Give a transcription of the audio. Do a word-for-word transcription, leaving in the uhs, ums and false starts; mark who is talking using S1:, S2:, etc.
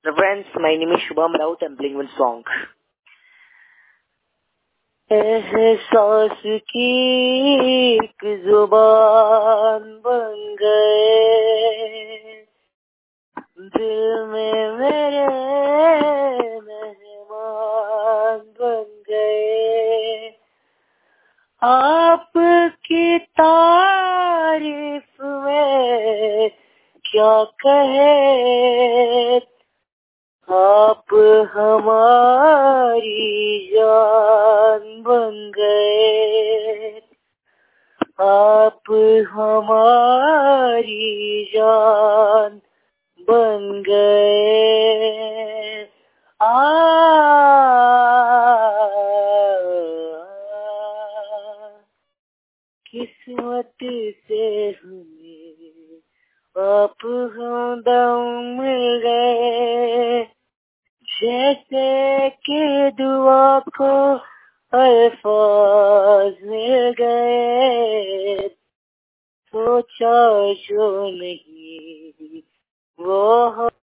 S1: Friends, my name is Shubham Raut. I'm playing one song. एहसास की एक जुबान बन गए, दिल में मेरे मेहमान बन गए। आपकी तारीफ में क्या कहे, आप हमारी जान बन गए, आप हमारी जान बन गए। आ किस्मत से हमें आप हमदम मिल गए, जैसे कि दुआ को अल्फाज मिल गए। सोचा जो नहीं वो